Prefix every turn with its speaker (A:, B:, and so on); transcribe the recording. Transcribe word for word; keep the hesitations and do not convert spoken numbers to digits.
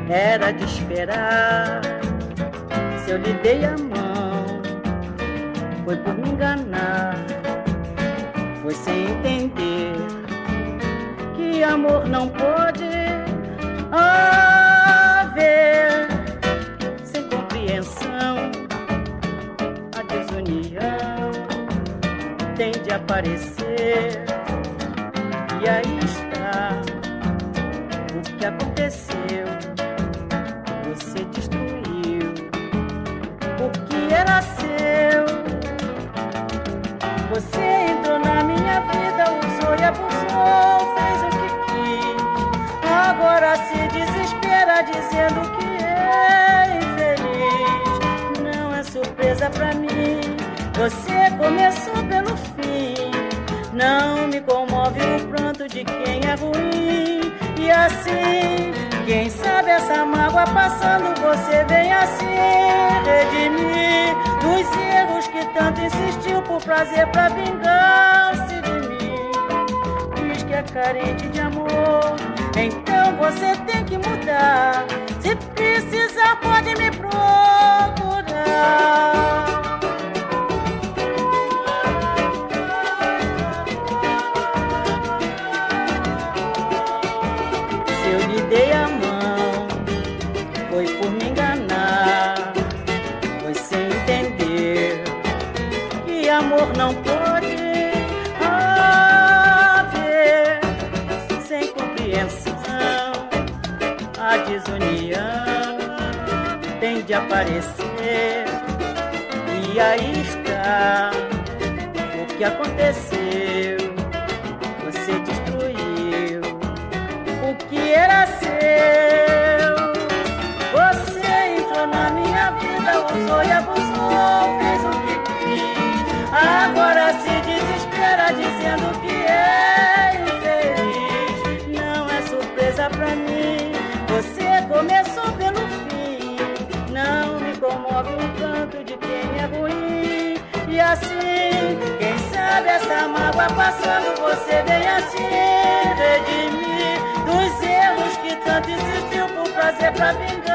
A: era de esperar. Se eu lhe dei a mão, foi por me enganar, foi sem entender que amor não pode haver. Sem compreensão, a desunião tem de aparecer. E aí está o que aconteceu. Você destruiu o que era seu. Você entrou na minha vida, usou e abusou, fez o que quis. Agora se desespera dizendo que é infeliz. Não é surpresa pra mim, você começou pelo fim. Não me comove o pranto de quem é ruim. E assim, quem sabe essa mágoa passando, você vem assim redimir dos erros que tanto insistiu por prazer, pra vingar-se de mim. Diz que é carente de amor, então você tem que mudar. Se precisar pode me procurar. Dei a mão, foi por me enganar, foi sem entender que amor não pode haver. Sem compreensão, a desunião tem de aparecer. E aí está o que aconteceu. Você destruiu o que era seu. Você entrou na minha vida, usou e abusou, fez o que quis. Agora se desespera dizendo que é infeliz. Não é surpresa pra mim, você começou pelo fim. Não me comove o canto de quem é ruim. E assim, quem sabe essa mágoa passando, você vem assim redimir dos erros que tanto insistiu por prazer, pra vingar.